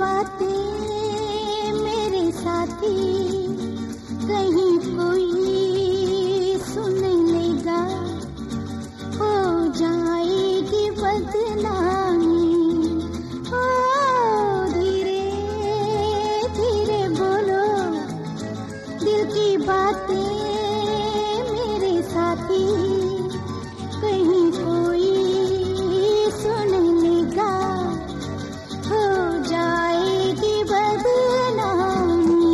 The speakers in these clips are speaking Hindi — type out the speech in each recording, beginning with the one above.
बातें मेरे साथी, कहीं कोई सुन लेगा हो जाएगी बदनामी। ओ धीरे धीरे बोलो दिल की बातें मेरे साथी, कहीं कोई सुन लेगा हो जाएगी बदनामी।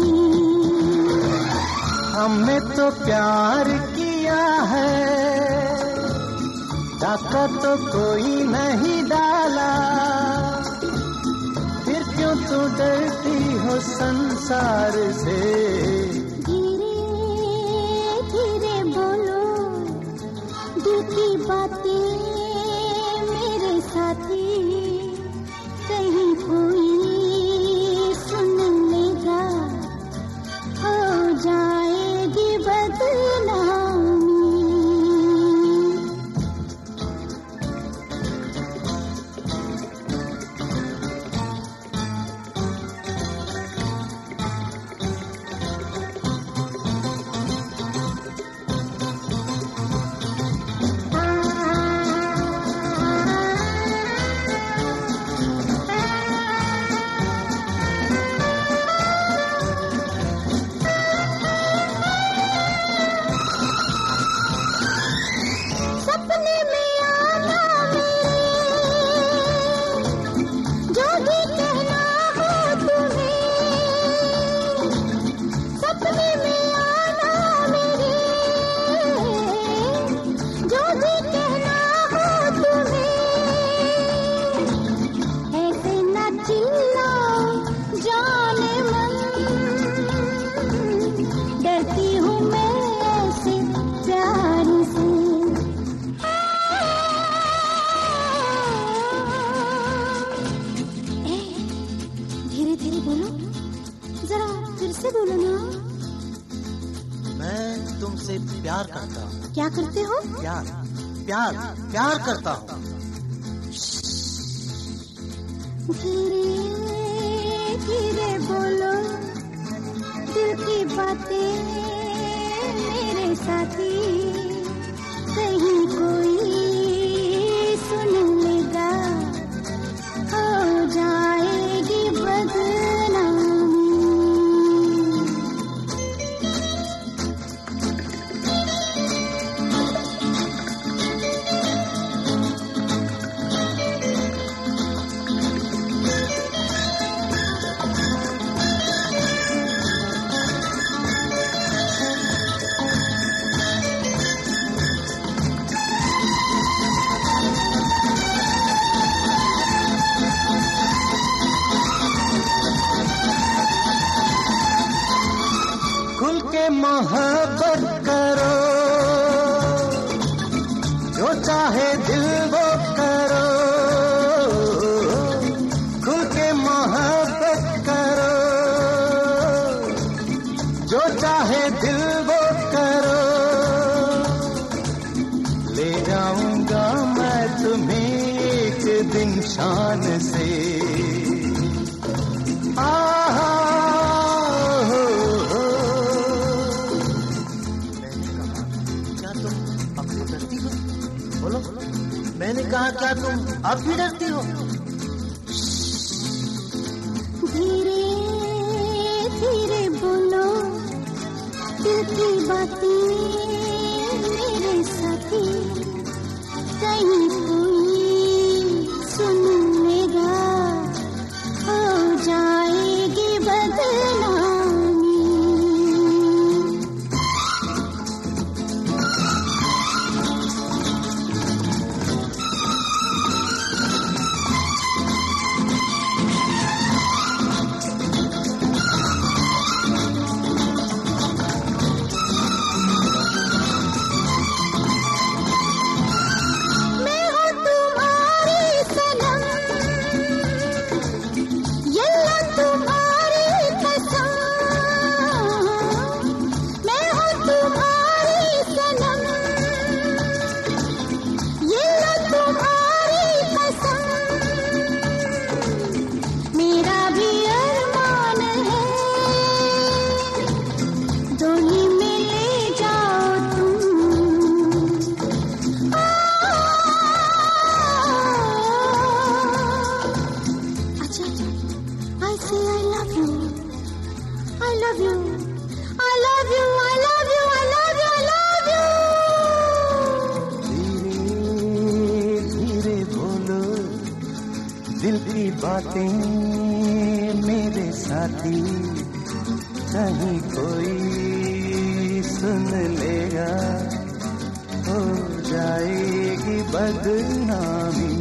हमने तो प्यार किया है, डाका तो कोई नहीं डाला, फिर क्यों तू डरती हो संसार से। धीरे धीरे बोलो दिल की बातें मेरे साथी, कहीं कोई सुन लेगा हो जाएगी बदनामी। सपने में आना मेरे, जो भी कहना हो तुम्हें। सपने में आना मेरे, जो भी कहना हो तुम्हें। ऐसे न चिल्लाओ जाने मन, डरती हूँ मैं ऐसे प्यार से। धीरे धीरे बोलो, जरा फिर से बोलो ना। मैं तुमसे प्यार करता हूँ। क्या करते हो? प्यार प्यार प्यार करता हूँ। धीरे धीरे बोलो दिल की बातें मेरे साथी, कहीं कोई सुन लेगा हो जाएगी बदनामी। खुल के मोहब्बत करो, जो चाहे दिल वो करो। खुल के मोहब्बत करो, जो चाहे दिल वो करो। ले जाऊंगा मैं तुम्हें एक दिन शान से। आहा मैंने कहा क्या तुम अब भी डरती हो? धीरे धीरे बोलो दिल की बातें मेरे साथी, कहीं कोई सुन लेगा हो जाएगी बदनामी। मैं बातें मेरे साथी, कहीं कोई सुन लेगा, हो जाएगी बदनामी।